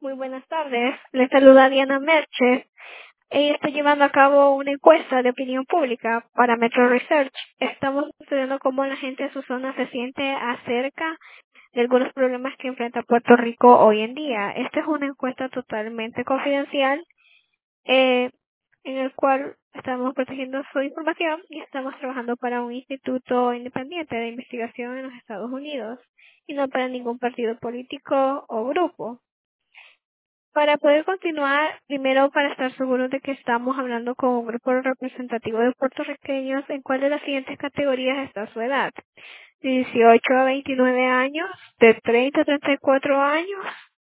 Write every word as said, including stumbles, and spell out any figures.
Muy buenas tardes. Les saluda Diana Merche. Ella está llevando a cabo una encuesta de opinión pública para Metro Research. Estamos estudiando cómo la gente de su zona se siente acerca de algunos problemas que enfrenta Puerto Rico hoy en día. Esta es una encuesta totalmente confidencial eh, en el cual estamos protegiendo su información y estamos trabajando para un instituto independiente de investigación en los Estados Unidos y no para ningún partido político o grupo. Para poder continuar, primero para estar seguros de que estamos hablando con un grupo representativo de puertorriqueños, ¿en cuál de las siguientes categorías está su edad? dieciocho a veintinueve años, de treinta a treinta y cuatro años,